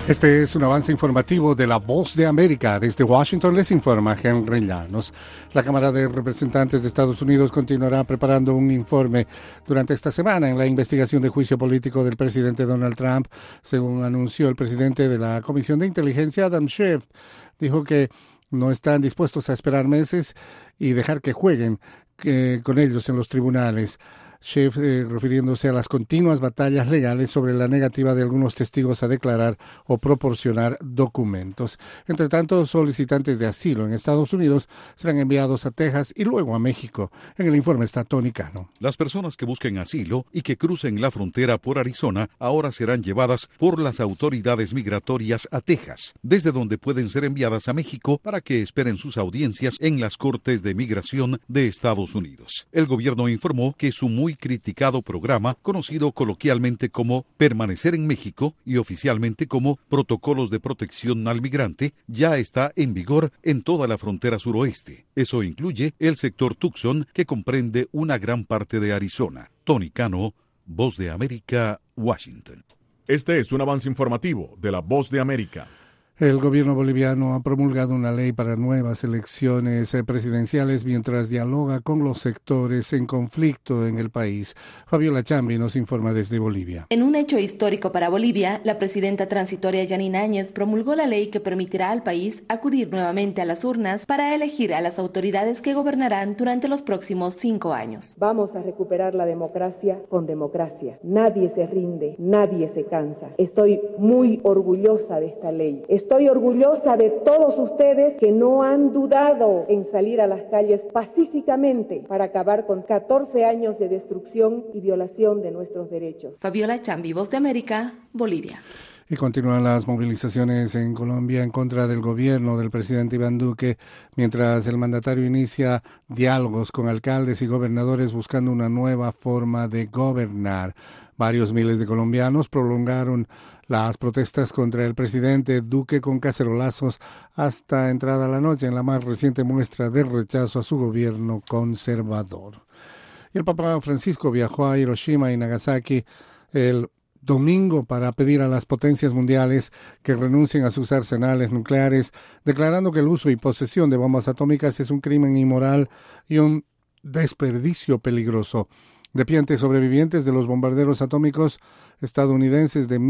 Este es un avance informativo de La Voz de América. Desde Washington les informa Henry Llanos. La Cámara de Representantes de Estados Unidos continuará preparando un informe durante esta semana en la investigación de juicio político del presidente Donald Trump, según anunció el presidente de la Comisión de Inteligencia, Adam Schiff. Dijo que no están dispuestos a esperar meses y dejar que jueguen con ellos en los tribunales. Schiff, refiriéndose a las continuas batallas legales sobre la negativa de algunos testigos a declarar o proporcionar documentos. Entre tanto, solicitantes de asilo en Estados Unidos serán enviados a Texas y luego a México. En el informe está Tony Cano. Las personas que busquen asilo y que crucen la frontera por Arizona ahora serán llevadas por las autoridades migratorias a Texas, desde donde pueden ser enviadas a México para que esperen sus audiencias en las Cortes de Migración de Estados Unidos. El gobierno informó que su muy criticado programa, conocido coloquialmente como Permanecer en México y oficialmente como Protocolos de Protección al Migrante, ya está en vigor en toda la frontera suroeste. Eso incluye el sector Tucson, que comprende una gran parte de Arizona. Tony Cano, Voz de América, Washington. Este es un avance informativo de La Voz de América. El gobierno boliviano ha promulgado una ley para nuevas elecciones presidenciales mientras dialoga con los sectores en conflicto en el país. Fabiola Chambi nos informa desde Bolivia. En un hecho histórico para Bolivia, la presidenta transitoria Yanina Áñez promulgó la ley que permitirá al país acudir nuevamente a las urnas para elegir a las autoridades que gobernarán durante los próximos 5 años. Vamos a recuperar la democracia con democracia. Nadie se rinde, nadie se cansa. Estoy muy orgullosa de esta ley. Estoy orgullosa de todos ustedes que no han dudado en salir a las calles pacíficamente para acabar con 14 años de destrucción y violación de nuestros derechos. Fabiola Chambi, Voz de América, Bolivia. Y continúan las movilizaciones en Colombia en contra del gobierno del presidente Iván Duque, mientras el mandatario inicia diálogos con alcaldes y gobernadores buscando una nueva forma de gobernar. Varios miles de colombianos prolongaron las protestas contra el presidente Duque con cacerolazos hasta entrada la noche, en la más reciente muestra de rechazo a su gobierno conservador. Y el Papa Francisco viajó a Hiroshima y Nagasaki el domingo para pedir a las potencias mundiales que renuncien a sus arsenales nucleares, declarando que el uso y posesión de bombas atómicas es un crimen inmoral y un desperdicio peligroso. De pie ante sobrevivientes de los bombarderos atómicos estadounidenses de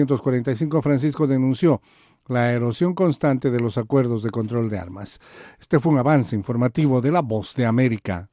1945, Francisco denunció la erosión constante de los acuerdos de control de armas. Este fue un avance informativo de La Voz de América.